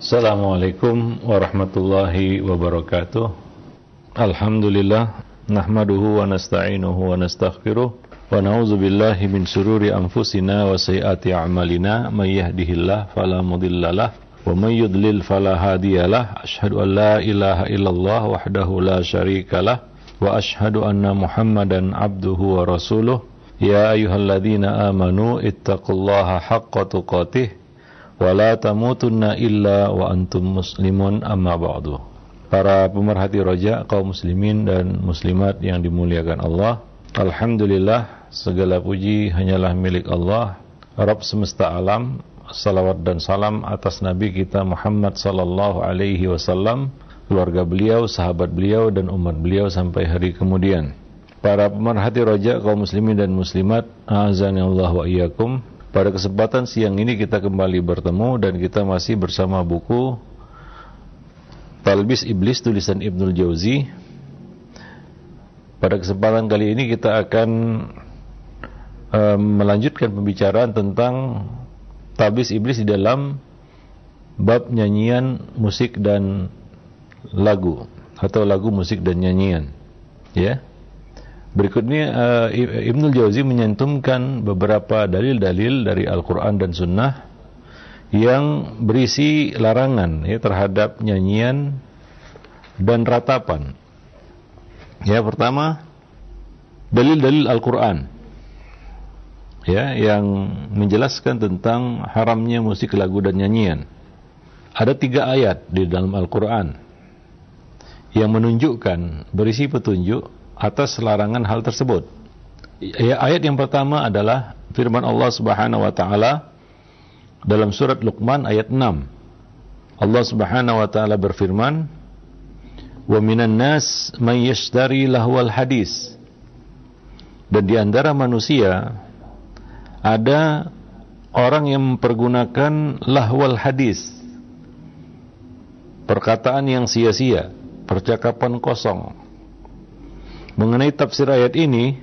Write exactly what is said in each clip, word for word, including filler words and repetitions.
Assalamualaikum warahmatullahi wabarakatuh. Alhamdulillah, nahmaduhu wa nasta'inuhu wa nastaghfiruh wa na'udzu billahi min syururi anfusina wa sayyiati a'malina, may yahdihillahu fala mudhillalah wa may yudlil fala hadiyalah. Asyhadu an la ilaha illallah wahdahu la syarikalah wa asyhadu anna Muhammadan abduhu wa rasuluh. Ya ayyuhalladzina amanu ittaqullaha haqqa tuqatih wa la tamutunna illa wa antum muslimun, amma ba'du. Para pemerhati roja, kaum muslimin dan muslimat yang dimuliakan Allah, alhamdulillah, segala puji hanyalah milik Allah, Rabb semesta alam. Salawat dan salam atas Nabi kita Muhammad sallallahu alaihi wasallam, keluarga beliau, sahabat beliau, dan umat beliau sampai hari kemudian. Para pemerhati roja, kaum muslimin dan muslimat, a'azani Allah wa iyyakum. Pada kesempatan siang ini kita kembali bertemu dan kita masih bersama buku Talbis Iblis tulisan Ibnul Jauzi. Pada kesempatan kali ini kita akan um, melanjutkan pembicaraan tentang Talbis Iblis di dalam bab nyanyian, musik dan lagu, atau lagu, musik dan nyanyian. Ya. Berikutnya uh, Ibnul Jauzi menyantumkan beberapa dalil-dalil dari Al-Quran dan Sunnah yang berisi larangan ya, terhadap nyanyian dan ratapan. Ya, pertama, dalil-dalil Al-Quran ya, yang menjelaskan tentang haramnya musik, lagu, dan nyanyian. Ada tiga ayat di dalam Al-Quran yang menunjukkan, berisi petunjuk atas larangan hal tersebut. Ya, ayat yang pertama adalah firman Allah Subhanahu wa taala dalam surat Luqman ayat enam. Allah Subhanahu wa taala berfirman, "Wa minan nas may yashtari lahwal hadis." Dan di antara manusia ada orang yang mempergunakan lahwal hadis, perkataan yang sia-sia, percakapan kosong. Mengenai tafsir ayat ini,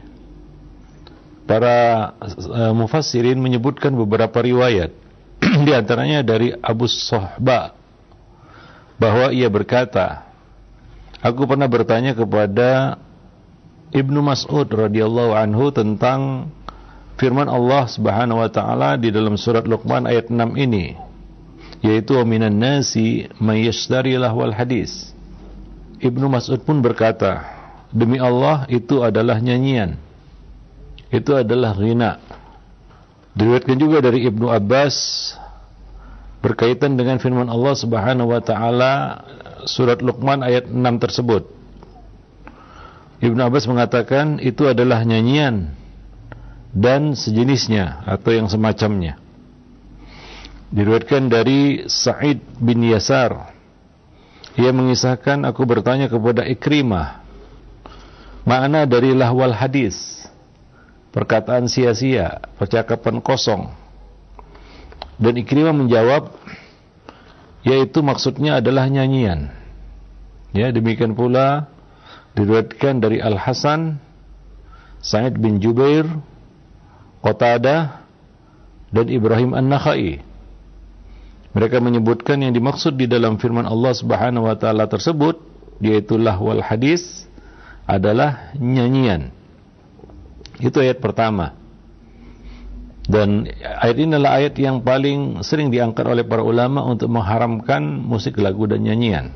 para uh, mufassirin menyebutkan beberapa riwayat. Di antaranya dari Abu Sohba, bahwa ia berkata, aku pernah bertanya kepada Ibnu Mas'ud radhiyallahu anhu tentang firman Allah Subhanahu wa taala di dalam surat Luqman ayat enam ini, yaitu minan nasi may yashtari lahwal hadis. Ibnu Mas'ud pun berkata, demi Allah, itu adalah nyanyian, itu adalah ghina. Diriwayatkan juga dari Ibnu Abbas berkaitan dengan firman Allah Subhanahu wa taala surat Luqman ayat enam tersebut. Ibnu Abbas mengatakan itu adalah nyanyian dan sejenisnya atau yang semacamnya. Diriwayatkan dari Sa'id bin Yasar, ia mengisahkan, aku bertanya kepada Ikrimah makna dari lahwal hadis, perkataan sia-sia, percakapan kosong. Dan Ikrimah menjawab, yaitu maksudnya adalah nyanyian. Ya, demikian pula diriwayatkan dari Al-Hasan, Sa'id bin Jubair, Qatadah, dan Ibrahim An-Nakhai. Mereka menyebutkan yang dimaksud di dalam firman Allah Subhanahu wa taala tersebut, yaitu lahwal hadis, adalah nyanyian. Itu ayat pertama. Dan ayat ini adalah ayat yang paling sering diangkat oleh para ulama untuk mengharamkan musik, lagu, dan nyanyian.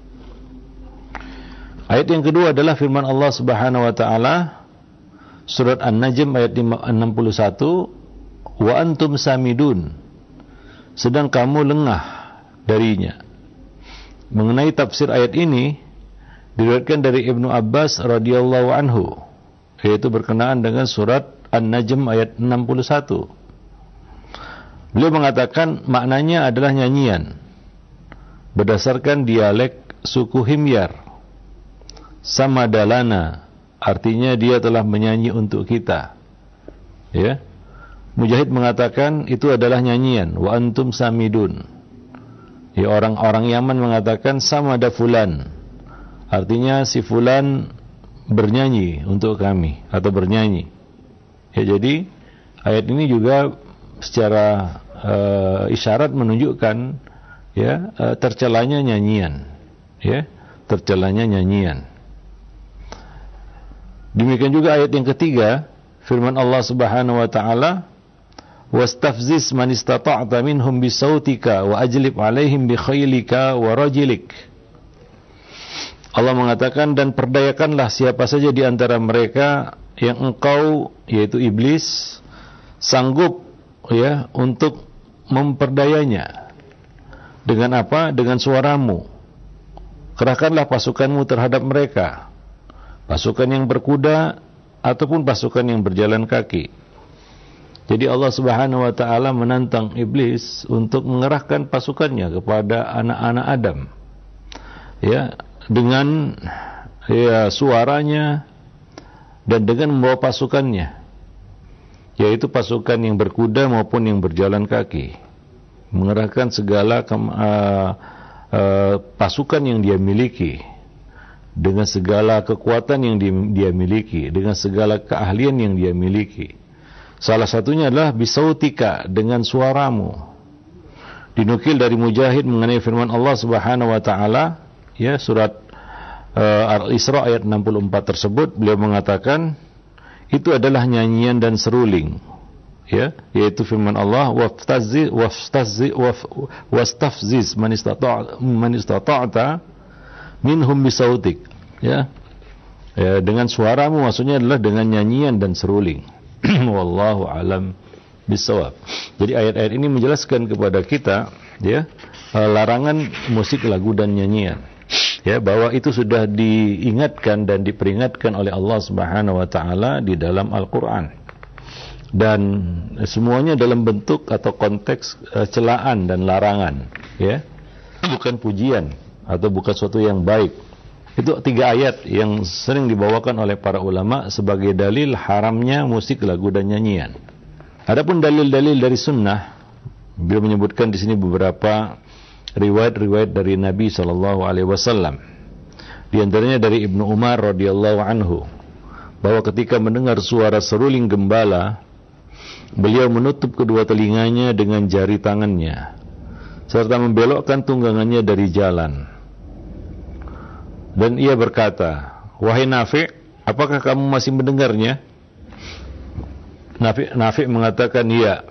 Ayat yang kedua adalah firman Allah Subhanahu wa taala surat An-Najm ayat enam puluh satu, wa antum samidun, sedang kamu lengah darinya. Mengenai tafsir ayat ini diriwayatkan dari Ibnu Abbas radhiyallahu anhu, yaitu berkenaan dengan surat An-Najm ayat enam puluh satu. Beliau mengatakan maknanya adalah nyanyian berdasarkan dialek suku Himyar. Samadalana, artinya dia telah menyanyi untuk kita. Ya. Mujahid mengatakan itu adalah nyanyian, wa antum samidun. Ya, orang-orang Yaman mengatakan samada fulan, artinya si fulan bernyanyi untuk kami atau bernyanyi. Ya, jadi ayat ini juga secara uh, isyarat menunjukkan ya, tercelanya nyanyian, ya, tercelanya nyanyian. Demikian juga ayat yang ketiga, firman Allah Subhanahu wa taala, wastafziz man istata'ta minhum bisautika wa ajlib alaihim bi khaylika wa rajlik. Allah mengatakan, dan perdayakanlah siapa saja di antara mereka yang engkau, yaitu iblis, sanggup ya untuk memperdayanya. Dengan apa? Dengan suaramu. Kerahkanlah pasukanmu terhadap mereka, pasukan yang berkuda ataupun pasukan yang berjalan kaki. Jadi Allah Subhanahu wa taala menantang iblis untuk mengerahkan pasukannya kepada anak-anak Adam. Ya, dengan ya suaranya dan dengan membawa pasukannya, yaitu pasukan yang berkuda maupun yang berjalan kaki, mengerahkan segala uh, uh, pasukan yang dia miliki, dengan segala kekuatan yang dia, dia miliki, dengan segala keahlian yang dia miliki. Salah satunya adalah bisautika, dengan suaramu. Dinukil dari Mujahid mengenai firman Allah Subhanahu wa taala, ya, surat uh, Al-Isra ayat enam puluh empat tersebut, beliau mengatakan itu adalah nyanyian dan seruling, ya, yaitu firman Allah, wastafziz wastafziz wastafziz man istata' man istata'ta minhum bisautik, ya. Ya, dengan suaramu maksudnya adalah dengan nyanyian dan seruling. Wallahu alam bisawab. Jadi ayat-ayat ini menjelaskan kepada kita, ya, larangan musik, lagu dan nyanyian, ya, bahwa itu sudah diingatkan dan diperingatkan oleh Allah Subhanahu wa taala di dalam Al-Qur'an. Dan semuanya dalam bentuk atau konteks uh, celaan dan larangan, ya. Bukan pujian atau bukan sesuatu yang baik. Itu tiga ayat yang sering dibawakan oleh para ulama sebagai dalil haramnya musik, lagu dan nyanyian. Adapun dalil-dalil dari sunnah, beliau menyebutkan di sini beberapa riwayat-riwayat dari Nabi sallallahu alaihi wasallam. Di antaranya dari Ibnu Umar radhiyallahu anhu, bahwa ketika mendengar suara seruling gembala, beliau menutup kedua telinganya dengan jari tangannya serta membelokkan tunggangannya dari jalan. Dan ia berkata, wahai Nafi', apakah kamu masih mendengarnya? Nafi', Nafi' mengatakan, iya.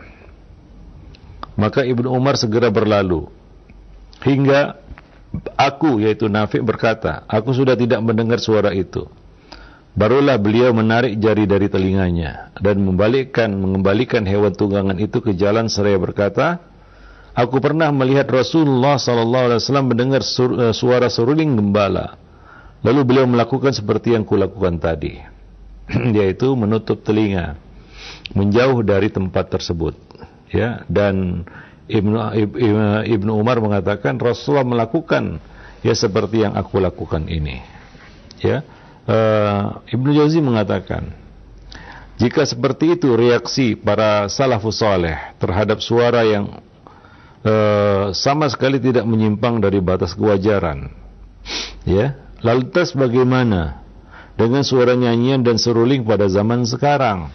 Maka Ibnu Umar segera berlalu, hingga aku, yaitu Nafi', berkata, aku sudah tidak mendengar suara itu. Barulah beliau menarik jari dari telinganya dan membalikkan, mengembalikan hewan tunggangan itu ke jalan seraya berkata, aku pernah melihat Rasulullah sallallahu alaihi wasallam mendengar suara seruling gembala. Lalu beliau melakukan seperti yang kulakukan tadi, yaitu menutup telinga, menjauh dari tempat tersebut, ya. Dan Ibnu Ibnu Umar mengatakan Rasulullah melakukan ya seperti yang aku lakukan ini, ya. Uh, Ibnu Jauzi mengatakan, jika seperti itu reaksi para salafus saleh terhadap suara yang uh, sama sekali tidak menyimpang dari batas kewajaran, ya, lantas bagaimana dengan suara nyanyian dan seruling pada zaman sekarang,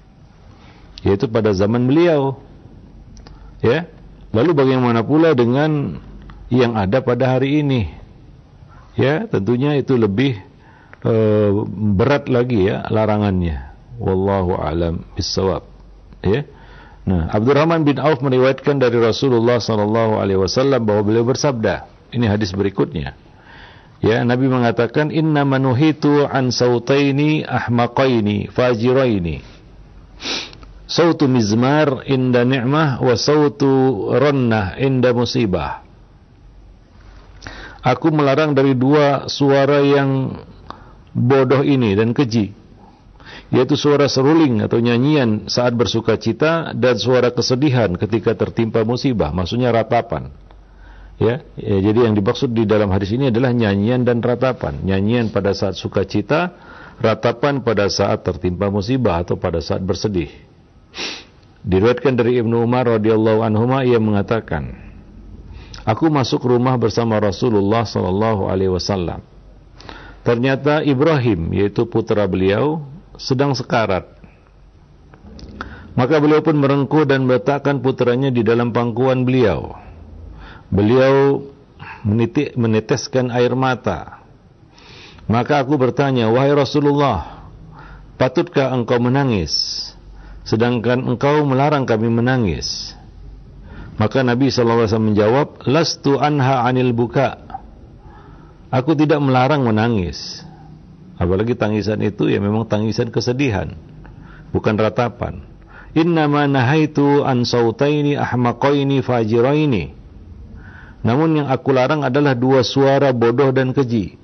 yaitu pada zaman beliau, ya. Lalu bagaimana pula dengan yang ada pada hari ini, ya, tentunya itu lebih uh, berat lagi, ya, larangannya. Wallahu a'lam bissawab, ya. Nah, Abdurrahman bin Auf meriwayatkan dari Rasulullah sallallahu alaihi wasallam bahwa beliau bersabda, ini hadis berikutnya, ya, Nabi mengatakan, inna manuhitu an sautaini ahmaqaini fajiraini, sautu mizmar inda ni'mah wa sautu rannah inda musibah. Aku melarang dari dua suara yang bodoh ini dan keji, yaitu suara seruling atau nyanyian saat bersuka cita dan suara kesedihan ketika tertimpa musibah, maksudnya ratapan. Ya, ya, jadi yang dimaksud di dalam hadis ini adalah nyanyian dan ratapan. Nyanyian pada saat sukacita, ratapan pada saat tertimpa musibah atau pada saat bersedih. Diriwayatkan dari Ibnu Umar radhiyallahu anhuma, ia mengatakan, aku masuk rumah bersama Rasulullah sallallahu alaihi wasallam. Ternyata Ibrahim, yaitu putra beliau, sedang sekarat. Maka beliau pun merengkuh dan meletakkan putranya di dalam pangkuan beliau. beliau menitik, meneteskan air mata. Maka aku bertanya, wahai Rasulullah, patutkah engkau menangis sedangkan engkau melarang kami menangis? Maka Nabi sallallahu alaihi wasallam menjawab, lastu anha anil buka. Aku tidak melarang menangis. Apalagi tangisan itu ya memang tangisan kesedihan, bukan ratapan. Innama nahaitu an sautaini ahmaqaini fajiraini. Namun yang aku larang adalah dua suara bodoh dan keji.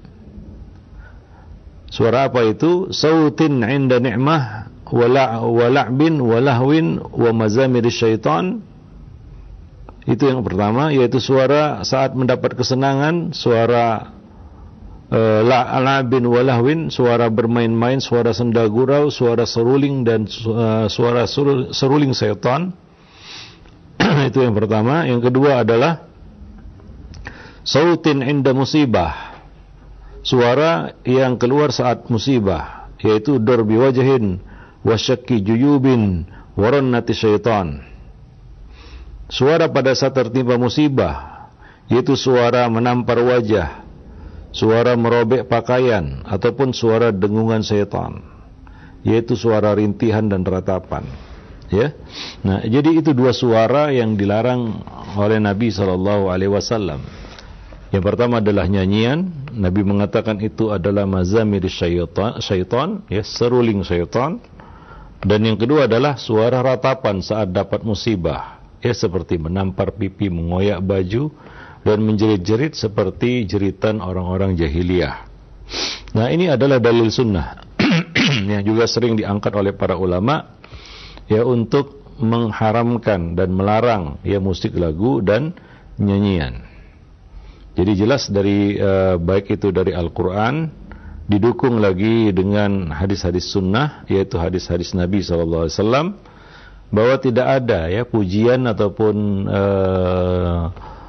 Suara apa itu? Sautin 'inda ni'mah wa la'bin wa lahwin wa mazamiris syaitan. Itu yang pertama, yaitu suara saat mendapat kesenangan, suara Uh, la'abin walahwin, suara bermain-main, suara senda gurau, suara seruling dan uh, suara seruling syaitan. Itu yang pertama. Yang kedua adalah sautin inda musibah, suara yang keluar saat musibah, yaitu darbi wajhin wasyakki juyubin warannati syaitan. Suara pada saat tertimpa musibah, yaitu suara menampar wajah, suara merobek pakaian, ataupun suara dengungan syaitan, yaitu suara rintihan dan ratapan. Ya, nah jadi itu dua suara yang dilarang oleh Nabi Shallallahu Alaihi Wasallam. Yang pertama adalah nyanyian. Nabi mengatakan itu adalah mazamir syaitan, syaitan, ya, seruling syaitan. Dan yang kedua adalah suara ratapan saat dapat musibah, ya, seperti menampar pipi, mengoyak baju, dan menjerit-jerit seperti jeritan orang-orang jahiliyah. Nah, ini adalah dalil sunnah yang juga sering diangkat oleh para ulama, ya, untuk mengharamkan dan melarang, ya, musik lagu dan nyanyian. Jadi jelas dari uh, baik itu dari Al-Quran, didukung lagi dengan hadis-hadis sunnah, yaitu hadis-hadis Nabi shallallahu alaihi wasallam, bahwa tidak ada, ya, pujian ataupun uh,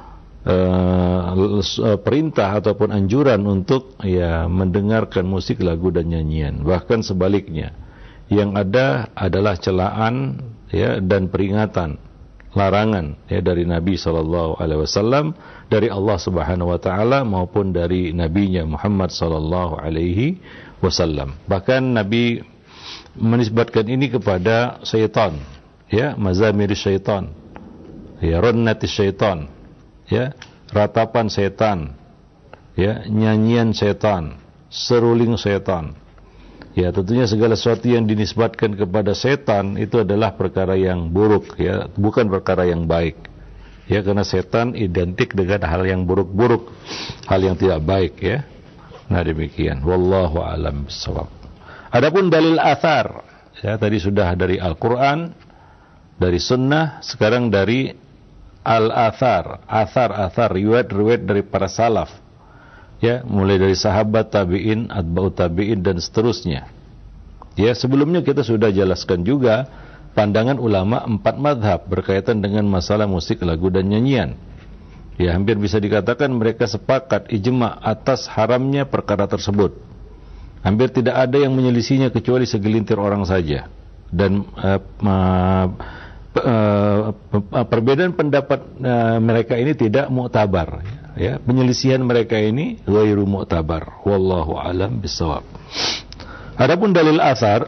Uh, perintah ataupun anjuran untuk, ya, mendengarkan musik, lagu dan nyanyian. Bahkan sebaliknya, yang ada adalah celaan, ya, dan peringatan, larangan, ya, dari Nabi Sallallahu Alaihi Wasallam, dari Allah Subhanahu Wa Taala maupun dari Nabinya Muhammad Sallallahu Alaihi Wasallam. Bahkan Nabi menisbatkan ini kepada syaitan, ya, mazamir syaitan, ya, rannati syaitan, ya, ratapan setan, ya, nyanyian setan, seruling setan. Ya, tentunya segala sesuatu yang dinisbatkan kepada setan itu adalah perkara yang buruk, ya, bukan perkara yang baik. Ya, karena setan identik dengan hal yang buruk-buruk, hal yang tidak baik, ya. Nah, demikian. Wallahu a'lam bishawab. Adapun dalil athar, ya, tadi sudah dari Al-Qur'an, dari sunnah, sekarang dari al-athar, athar-athar, riwayat-riwayat dari para salaf, ya, mulai dari sahabat, tabi'in, atba'ut tabi'in dan seterusnya. Ya, sebelumnya kita sudah jelaskan juga pandangan ulama empat madhab berkaitan dengan masalah musik, lagu dan nyanyian. Ya, hampir bisa dikatakan mereka sepakat ijma atas haramnya perkara tersebut. Hampir tidak ada yang menyelisihinya kecuali segelintir orang saja. Dan uh, uh, Uh, perbedaan pendapat uh, mereka ini tidak mu'tabar, ya, penyelisihan mereka ini ghairu mu'tabar. Wallahu alam bisawab. Adapun dalil athar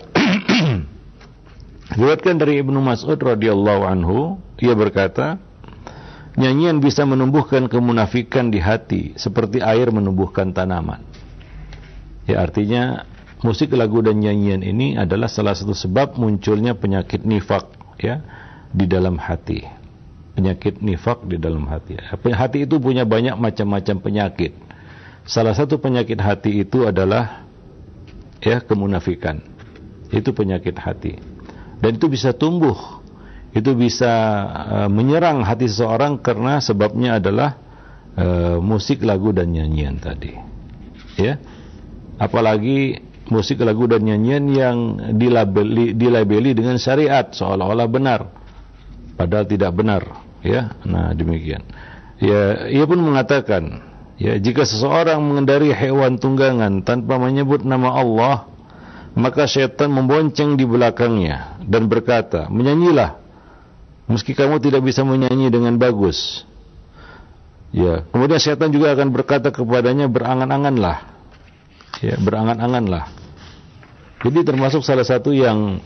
diriwayatkan dari Ibnu Mas'ud radhiyallahu anhu, ia berkata, nyanyian bisa menumbuhkan kemunafikan di hati seperti air menumbuhkan tanaman. Ya, artinya musik, lagu dan nyanyian ini adalah salah satu sebab munculnya penyakit nifak, ya, di dalam hati. Penyakit nifak di dalam hati. Hati itu punya banyak macam-macam penyakit. Salah satu penyakit hati itu adalah, ya, kemunafikan. Itu penyakit hati. Dan itu bisa tumbuh. Itu bisa uh, menyerang hati seseorang karena sebabnya adalah uh, musik, lagu dan nyanyian tadi. Ya. Apalagi musik, lagu dan nyanyian yang dilabeli, dilabeli dengan syariat seolah-olah benar, padahal tidak benar, ya. Nah, demikian. Ya, ia pun mengatakan, ya, jika seseorang mengendari hewan tunggangan tanpa menyebut nama Allah, maka syaitan membonceng di belakangnya dan berkata, menyanyilah, meski kamu tidak bisa menyanyi dengan bagus. Ya, kemudian setan juga akan berkata kepadanya, berangan-anganlah. Ya, berangan-anganlah. Jadi termasuk salah satu yang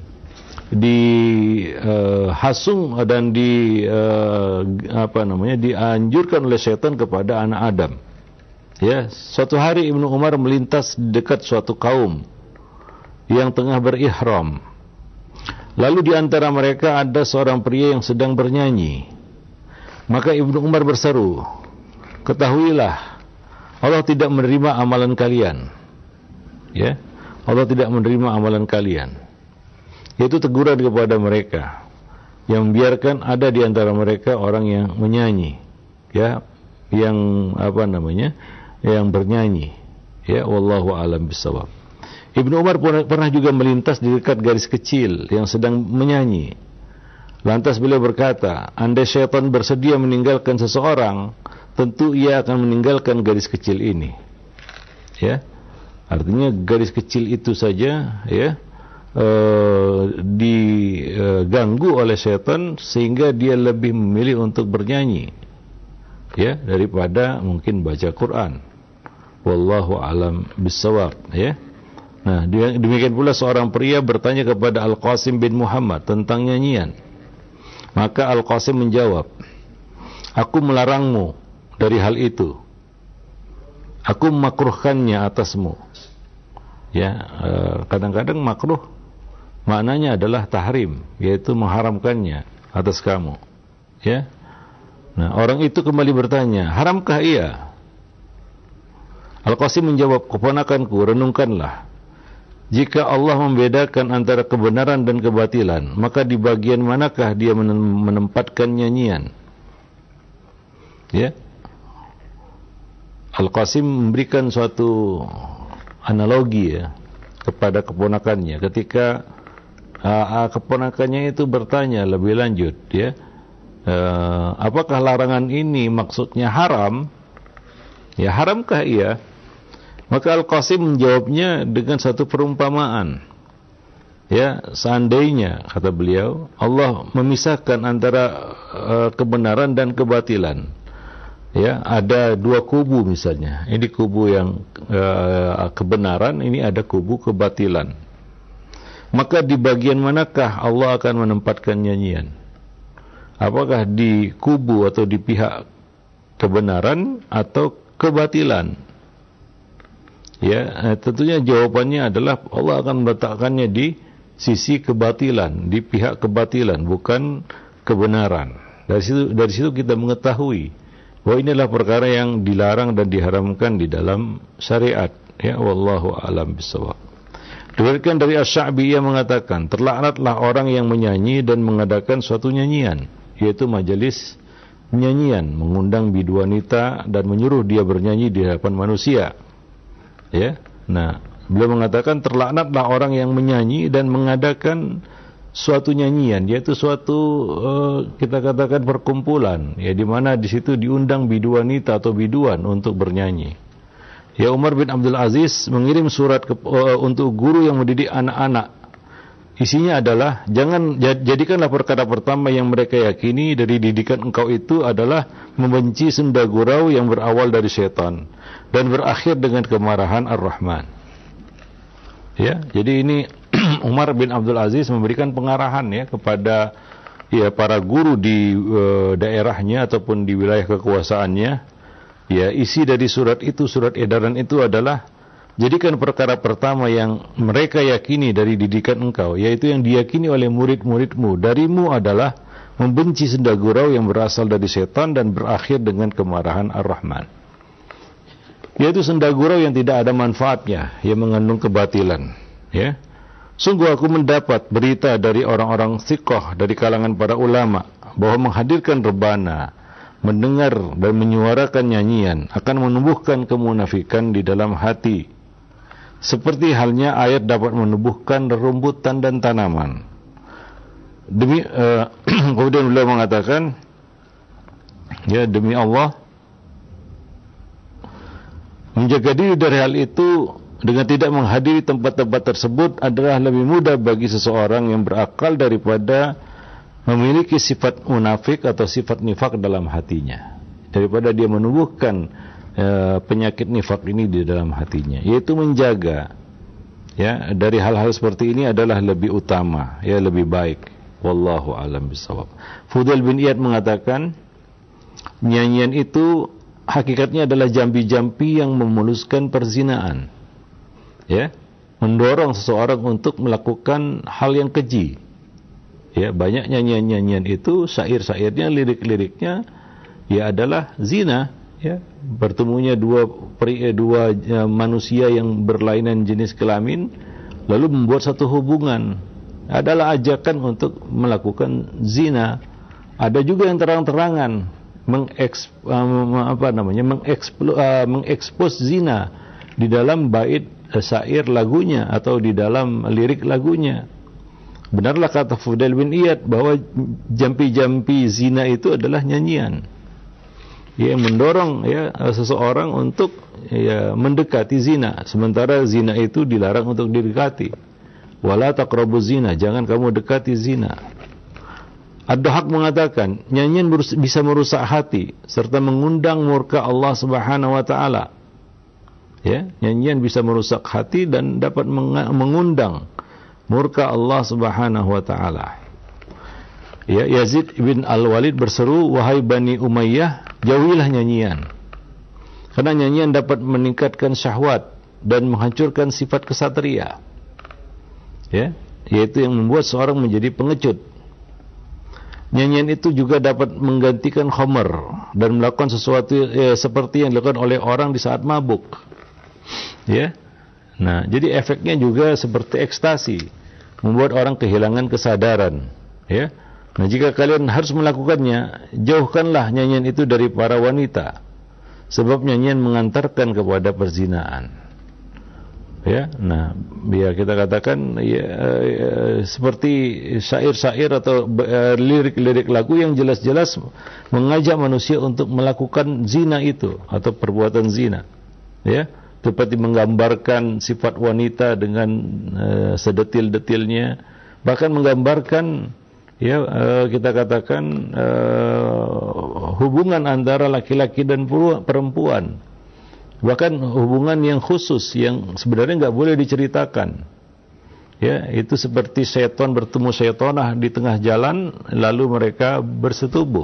dihasung uh, dan di uh, apa namanya dianjurkan oleh setan kepada anak Adam. Ya, suatu hari Ibnu Umar melintas dekat suatu kaum yang tengah berihram. Lalu di antara mereka ada seorang pria yang sedang bernyanyi. Maka Ibnu Umar berseru, ketahuilah, Allah tidak menerima amalan kalian. Ya, Allah tidak menerima amalan kalian. Itu teguran kepada mereka yang membiarkan ada di antara mereka orang yang menyanyi, ya, yang apa namanya, yang bernyanyi. Ya, wallahu a'lam bishawab. Ibnu Umar pernah juga melintas di dekat garis kecil yang sedang menyanyi. Lantas beliau berkata, andai syaitan bersedia meninggalkan seseorang, tentu ia akan meninggalkan garis kecil ini. Ya, artinya garis kecil itu saja, ya, Uh, diganggu oleh setan sehingga dia lebih memilih untuk bernyanyi, ya, daripada mungkin baca Quran. Wallahu alam bissawab. Ya. Nah, demikian pula seorang pria bertanya kepada Al-Qasim bin Muhammad tentang nyanyian. Maka Al-Qasim menjawab, aku melarangmu dari hal itu. Aku memakruhkannya atasmu. Ya, kadang-kadang makruh maknanya adalah tahrim, yaitu mengharamkannya atas kamu. Ya. Nah, orang itu kembali bertanya, haramkah ia? Al-Qasim menjawab, keponakanku, renungkanlah. Jika Allah membedakan antara kebenaran dan kebatilan, maka di bagian manakah dia menempatkan nyanyian? Ya. Al-Qasim memberikan suatu analogi, ya, kepada keponakannya ketika uh, keponakannya itu bertanya lebih lanjut, ya, uh, apakah larangan ini maksudnya haram? Ya, haramkah ia? Maka Al-Qasim menjawabnya dengan satu perumpamaan. Ya, seandainya, kata beliau, Allah memisahkan antara uh, kebenaran dan kebatilan. Ya, ada dua kubu misalnya. Ini kubu yang uh, kebenaran, ini ada kubu kebatilan. Maka di bagian manakah Allah akan menempatkan nyanyian? Apakah di kubu atau di pihak kebenaran atau kebatilan? Ya, tentunya jawabannya adalah Allah akan meletakkannya di sisi kebatilan, di pihak kebatilan, bukan kebenaran. Dari situ dari situ kita mengetahui bahwa inilah perkara yang dilarang dan diharamkan di dalam syariat. Ya, wallahu a'lam bishawab. Diriwayatkan dari Asy-Sya'bi, ia mengatakan, terlaknatlah orang yang menyanyi dan mengadakan suatu nyanyian, yaitu majelis nyanyian, mengundang bidu wanita dan menyuruh dia bernyanyi di hadapan manusia. Ya, nah, beliau mengatakan terlaknatlah orang yang menyanyi dan mengadakan suatu nyanyian, yaitu suatu uh, kita katakan perkumpulan, ya, di mana di situ diundang bidu wanita atau biduan untuk bernyanyi. Ya, Umar bin Abdul Aziz mengirim surat ke, uh, untuk guru yang mendidik anak-anak. Isinya adalah, jangan jadikanlah perkara pertama yang mereka yakini dari didikan engkau itu adalah membenci senda gurau yang berawal dari setan dan berakhir dengan kemarahan Ar-Rahman. Ya, jadi ini Umar bin Abdul Aziz memberikan pengarahan, ya, kepada, ya, para guru di uh, daerahnya ataupun di wilayah kekuasaannya. Ya, isi dari surat itu, surat edaran itu adalah, jadikan perkara pertama yang mereka yakini dari didikan engkau, yaitu yang diyakini oleh murid-muridmu darimu adalah membenci senda gurau yang berasal dari setan dan berakhir dengan kemarahan Ar-Rahman. Yaitu senda gurau yang tidak ada manfaatnya, yang mengandung kebatilan. Ya. Sungguh aku mendapat berita dari orang-orang thiqah dari kalangan para ulama bahwa menghadirkan rebana, mendengar dan menyuarakan nyanyian akan menumbuhkan kemunafikan di dalam hati. Seperti halnya ayat dapat menumbuhkan rerumputan dan tanaman. Demi uh, kemudian beliau mengatakan, ya, demi Allah, menjaga diri dari hal itu dengan tidak menghadiri tempat-tempat tersebut adalah lebih mudah bagi seseorang yang berakal daripada memiliki sifat munafik atau sifat nifak dalam hatinya. daripada dia menumbuhkan uh, penyakit nifak ini di dalam hatinya, yaitu menjaga ya dari hal-hal seperti ini adalah lebih utama, ya lebih baik. Wallahu a'lam bishawab. Fudail bin Iyad mengatakan, nyanyian itu hakikatnya adalah jampi-jampi yang memuluskan perzinaan, ya, mendorong seseorang untuk melakukan hal yang keji. Ya, banyak nyanyian-nyanyian itu, syair-syairnya, lirik-liriknya ya adalah zina, ya, bertemunya dua peri, dua ya, manusia yang berlainan jenis kelamin lalu membuat satu hubungan, adalah ajakan untuk melakukan zina. Ada juga yang terang-terangan mengeks, um, apa namanya mengeksplo, uh, mengekspos zina di dalam bait uh, syair lagunya atau di dalam lirik lagunya. Benarlah kata Fudail bin Iyad bahwa jampi-jampi zina itu adalah nyanyian, ya, mendorong ya seseorang untuk ya mendekati zina, sementara zina itu dilarang untuk didekati. Wala taqrabuz zina, jangan kamu dekati zina. Ad-Dhahhak mengatakan, nyanyian bisa merusak hati serta mengundang murka Allah Subhanahu wa taala. Ya, nyanyian bisa merusak hati dan dapat mengundang murka Allah Subhanahu wa taala. Ya, Yazid bin Al-Walid berseru, wahai Bani Umayyah, jauhilah nyanyian. Karena nyanyian dapat meningkatkan syahwat dan menghancurkan sifat kesatria. Ya, yaitu yang membuat seorang menjadi pengecut. Nyanyian itu juga dapat menggantikan khamr dan melakukan sesuatu eh, seperti yang dilakukan oleh orang di saat mabuk. Ya. Nah, jadi efeknya juga seperti ekstasi, membuat orang kehilangan kesadaran, ya. Nah, jika kalian harus melakukannya, jauhkanlah nyanyian itu dari para wanita, sebab nyanyian mengantarkan kepada perzinaan. Ya, nah, ya kita katakan ya, ya seperti syair-syair atau uh, lirik-lirik lagu yang jelas-jelas mengajak manusia untuk melakukan zina itu atau perbuatan zina. Ya, seperti menggambarkan sifat wanita dengan uh, sedetil-detilnya, bahkan menggambarkan ya uh, kita katakan uh, hubungan antara laki-laki dan perempuan, bahkan hubungan yang khusus yang sebenarnya nggak boleh diceritakan. Ya, itu seperti setan bertemu setonah di tengah jalan lalu mereka bersetubuh.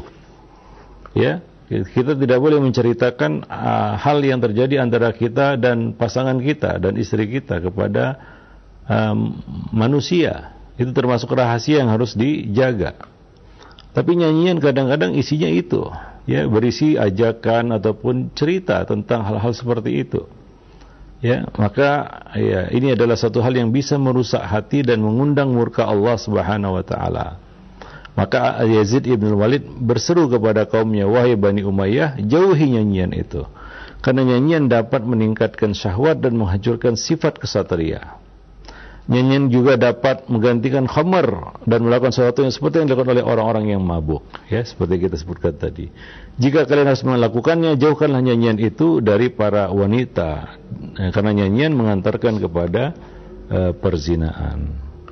Ya, kita tidak boleh menceritakan uh, hal yang terjadi antara kita dan pasangan kita dan istri kita kepada um, manusia. Itu termasuk rahasia yang harus dijaga. Tapi nyanyian kadang-kadang isinya itu, ya, berisi ajakan ataupun cerita tentang hal-hal seperti itu. Ya, maka ya ini adalah satu hal yang bisa merusak hati dan mengundang murka Allah Subhanahu wa taala. Maka Yazid ibn Walid berseru kepada kaumnya, wahai Bani Umayyah, jauhi nyanyian itu. Karena nyanyian dapat meningkatkan syahwat dan menghancurkan sifat kesatria. Nyanyian juga dapat menggantikan khamr dan melakukan sesuatu yang seperti yang dilakukan oleh orang-orang yang mabuk, ya, seperti kita sebutkan tadi. Jika kalian harus melakukannya, jauhkanlah nyanyian itu dari para wanita, ya, karena nyanyian mengantarkan kepada uh, perzinaan.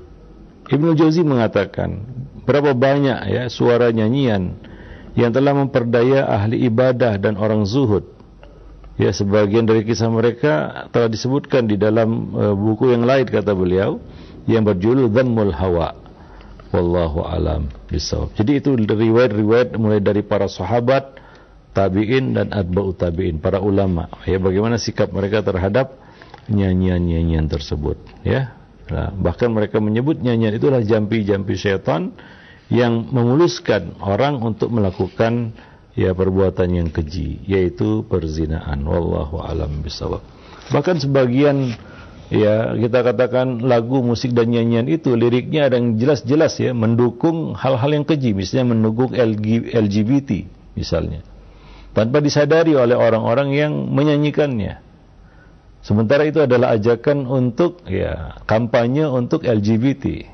Ibnu Jauzi mengatakan, berapa banyak ya suara nyanyian yang telah memperdaya ahli ibadah dan orang zuhud. Ya, sebagian dari kisah mereka telah disebutkan di dalam uh, buku yang lain, kata beliau, yang berjudul Dhammul Hawa. Wallahu alam bisawab. Jadi itu riwayat-riwayat mulai dari para sahabat, tabi'in dan atba'ut tabi'in, para ulama. Ya, bagaimana sikap mereka terhadap nyanyian-nyanyian tersebut, ya. Nah, bahkan mereka menyebut nyanyian itulah jampi-jampi syaitan yang memuluskan orang untuk melakukan ya perbuatan yang keji, yaitu perzinaan. Wallahu alam bisawab. Bahkan sebagian ya kita katakan lagu, musik dan nyanyian itu liriknya ada yang jelas-jelas ya mendukung hal-hal yang keji, misalnya mendukung L G B T misalnya, tanpa disadari oleh orang-orang yang menyanyikannya. Sementara itu adalah ajakan untuk ya kampanye untuk L G B T,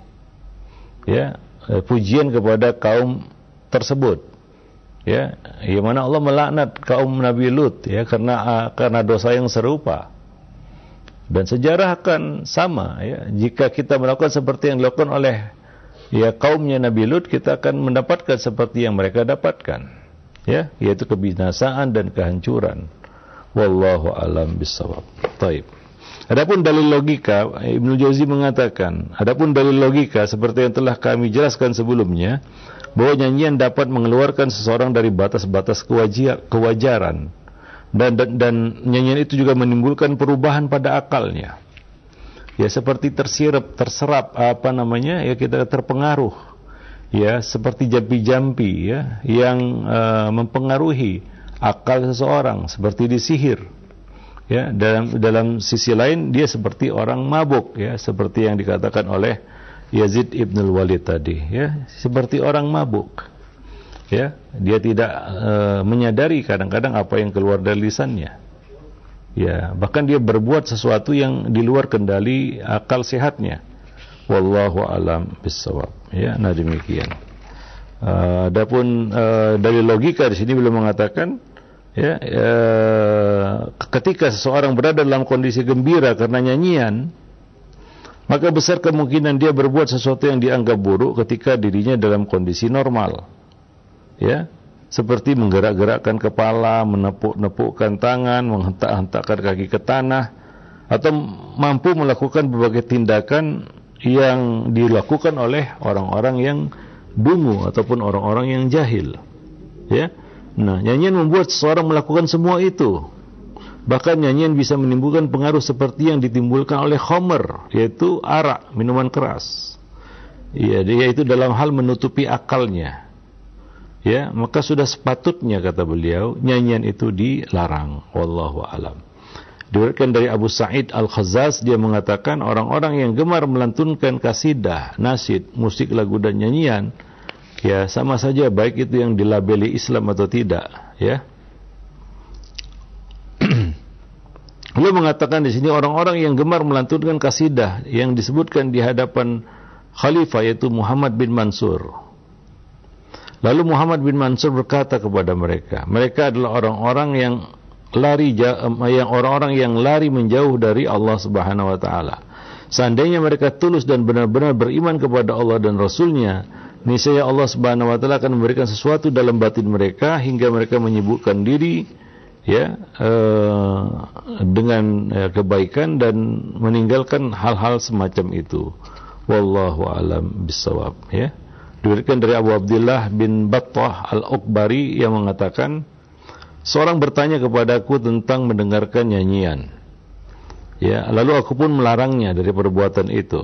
ya, pujian kepada kaum tersebut. Ya, yang mana Allah melaknat kaum Nabi Lut ya karena karena dosa yang serupa. Dan sejarah akan sama ya. Jika kita melakukan seperti yang dilakukan oleh ya kaumnya Nabi Lut, kita akan mendapatkan seperti yang mereka dapatkan. ya, yaitu kebinasaan dan kehancuran. Wallahu alam bissawab. Taib. Adapun dalil logika, Ibnu Jauzi mengatakan, adapun dalil logika seperti yang telah kami jelaskan sebelumnya, bahwa nyanyian dapat mengeluarkan seseorang dari batas-batas kewajaran, dan, dan dan nyanyian itu juga menimbulkan perubahan pada akalnya. Ya, seperti tersirap, terserap apa namanya? Ya, kita terpengaruh. Ya, seperti jampi-jampi ya yang uh, mempengaruhi akal seseorang, seperti disihir. Ya, dalam dalam sisi lain dia seperti orang mabuk, ya, seperti yang dikatakan oleh Yazid ibnul Walid tadi, ya, seperti orang mabuk. Ya, dia tidak e, menyadari kadang-kadang apa yang keluar dari lisannya. Ya, bahkan dia berbuat sesuatu yang di luar kendali akal sehatnya. Wallahu alam bissawab. Ya, nah demikian. Uh, adapun uh, dari logika di sini beliau mengatakan, ya, uh, ketika seseorang berada dalam kondisi gembira karena nyanyian, maka besar kemungkinan dia berbuat sesuatu yang dianggap buruk ketika dirinya dalam kondisi normal. Ya, seperti menggerak-gerakkan kepala, menepuk-nepukkan tangan, menghentak-hentakkan kaki ke tanah, atau mampu melakukan berbagai tindakan yang dilakukan oleh orang-orang yang dungu ataupun orang-orang yang jahil. Ya. Nah, nyanyian membuat seseorang melakukan semua itu. Bahkan nyanyian bisa menimbulkan pengaruh seperti yang ditimbulkan oleh khamr, yaitu arak, minuman keras. Ya, yaitu dalam hal menutupi akalnya. Ya, maka sudah sepatutnya, kata beliau, nyanyian itu dilarang. Wallahu alam. Diriwayatkan dari Abu Sa'id Al-Khazzaz, dia mengatakan orang-orang yang gemar melantunkan kasidah, nasyid, musik, lagu dan nyanyian, ya sama saja baik itu yang dilabeli Islam atau tidak, ya. Beliau mengatakan di sini orang-orang yang gemar melantunkan kasidah yang disebutkan di hadapan khalifah yaitu Muhammad bin Mansur. Lalu Muhammad bin Mansur berkata kepada mereka, mereka adalah orang-orang yang lari yang orang-orang yang lari menjauh dari Allah Subhanahu wa taala. Seandainya mereka tulus dan benar-benar beriman kepada Allah dan Rasul-Nya, niscaya Allah Subhanahu wa taala akan memberikan sesuatu dalam batin mereka hingga mereka menyibukkan diri, ya, eh, dengan eh, kebaikan dan meninggalkan hal-hal semacam itu. Wallahu alam bissawab, ya. Diriwayatkan dari Abu Abdullah bin Battah Al-Uqbari yang mengatakan, seorang bertanya kepadaku tentang mendengarkan nyanyian. Ya, lalu aku pun melarangnya dari perbuatan itu.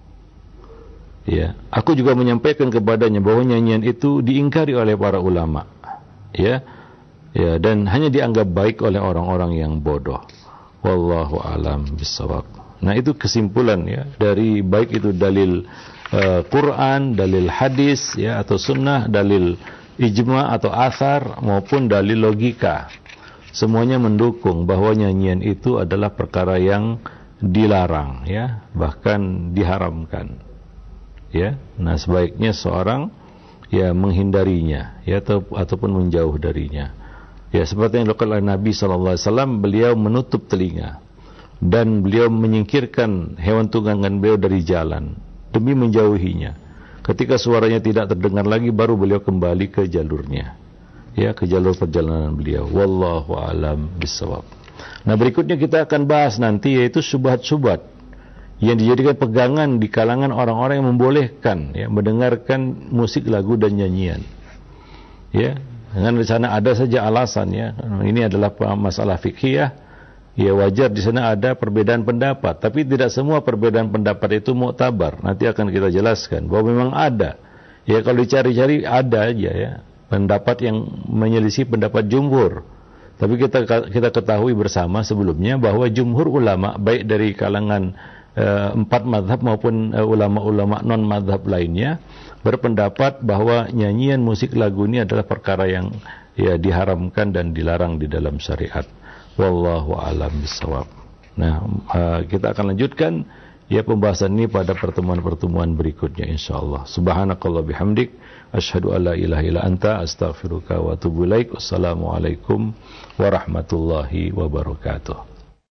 Ya, aku juga menyampaikan kepadanya bahwa nyanyian itu diingkari oleh para ulama. Ya. Ya, dan hanya dianggap baik oleh orang-orang yang bodoh. Wallahu alam bissawab. Nah, itu kesimpulan, ya, dari baik itu dalil uh, Quran, dalil hadis, ya, atau sunnah, dalil ijma atau athar maupun dalil logika, semuanya mendukung bahwa nyanyian itu adalah perkara yang dilarang, ya, bahkan diharamkan, ya. Nah, sebaiknya seorang, ya, menghindarinya, ya, atau, ataupun menjauh darinya, ya, seperti yang dilakukan oleh Nabi Sallallahu Alaihi Wasallam. Beliau menutup telinga dan beliau menyingkirkan hewan tunggangan beliau dari jalan demi menjauhinya. Ketika suaranya tidak terdengar lagi, baru beliau kembali ke jalurnya, ya, ke jalur perjalanan beliau. Wallahu alam bissawab. Nah, berikutnya kita akan bahas nanti, yaitu syubhat-syubhat yang dijadikan pegangan di kalangan orang-orang yang membolehkan, ya, mendengarkan musik, lagu dan nyanyian. Ya, dengan di sana ada saja alasan, ya, ini adalah masalah fikih. Ya, wajar di sana ada perbedaan pendapat, tapi tidak semua perbedaan pendapat itu muktabar. Nanti akan kita jelaskan bahwa memang ada. Ya, kalau dicari-cari ada aja, ya, pendapat yang menyelisih pendapat jumhur. Tapi kita kita ketahui bersama sebelumnya bahwa jumhur ulama baik dari kalangan uh, empat mazhab maupun uh, ulama-ulama non mazhab lainnya berpendapat bahwa nyanyian, musik, lagu ini adalah perkara yang, ya, diharamkan dan dilarang di dalam syariat. Wallahu a'lam bishawab. Nah, uh, kita akan lanjutkan, ya, pembahasan ini pada pertemuan-pertemuan berikutnya insyaallah. Subhanakallah bihamdik, asyhadu alla ilaha illa anta, astaghfiruka wa atubu ilaik. Wassalamualaikum warahmatullahi wabarakatuh.